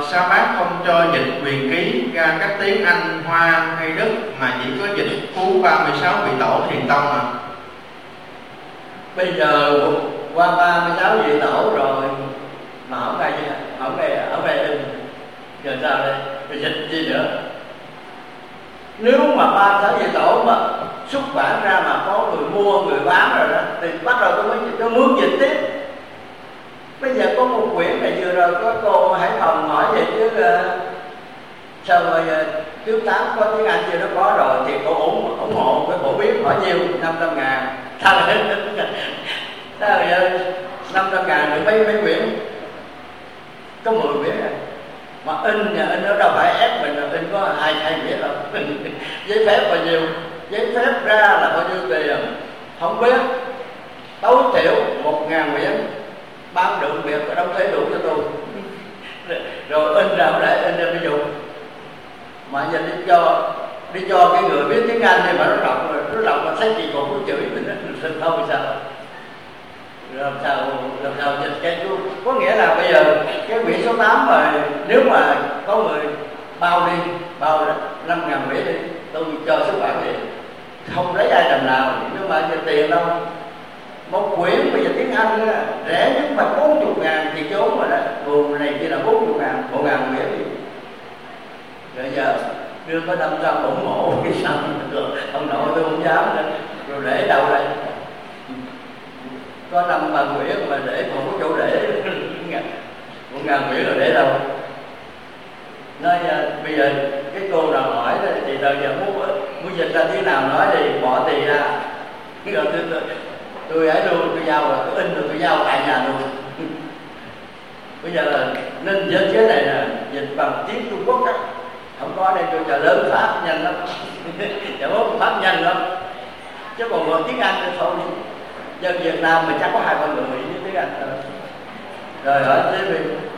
sao bác không cho dịch quyền ký ra các tiếng Anh, Hoa hay Đức mà chỉ có dịch Phú 36 vị tổ Thiền Tông à? Bây giờ qua 36 vị tổ rồi mà không ai in, giờ sao đây? Rồi dịch gì nữa? Nếu mà 36 vị tổ mà xuất bản ra mà có người mua, người bán rồi đó, thì bắt đầu tôi mướn dịch tiếp. Bây giờ có một quyển này vừa rồi có cô Hải Phòng hỏi vậy chứ sao rồi trước 8 có tiếng Anh chưa, nó có rồi thì cô ủng hộ cái phổ biến hỏi nhiều 500.000. Sao giờ 500.000 được mấy quyển, có 10 quyển này. Mà in nó đâu phải ép mình là in có hai quyển đâu. Giấy phép bao nhiêu, giấy phép ra là bao nhiêu tiền không biết, tối thiểu 1.000 quyển bán được việc và đóng thuế đủ cho tôi. Rồi in ra để in ra ví dụ mà giờ đi cho cái người biết tiếng Anh thì mà nó đọc mà thấy chị còn có chửi mình nó sinh thôi sao? Làm sao dịch cái có nghĩa là bây giờ cái quyển số 8 mà nếu mà có người bao 5.000 quyển đi, tôi cho xuất bản đi, không lấy ai làm nào, nhưng mà tiền đâu. Một quyển bây giờ tiếng Anh á, rẻ nhất mà 40.000 thì trốn rồi đó, buồn này kia là 40.000, 1.000 quyển đi. Rồi giờ đưa có 500 ủng hộ cái sao rồi ông nội tôi không dám nữa, rồi để đâu đây? Có 5.000 quyển mà để không có chỗ để 1.000 quyển rồi để đâu? Nói bây giờ cái cô nào hỏi thì giờ muốn dịch ra thế nào nói thì bỏ tiền ra, rồi tôi ấy luôn, tôi giao rồi, tôi in rồi tôi giao tại nhà luôn. Bây giờ là nên dịch cái này nè, dịch bằng tiếng Trung Quốc á, không có đây tôi chờ lớn Pháp nhanh lắm, chợ bố Pháp nhanh lắm, chứ còn một tiếng Anh thì thôi. Dân Việt Nam mình chắc có 2-3 người với tiếng Anh thôi. Rồi hỏi tiếp đi.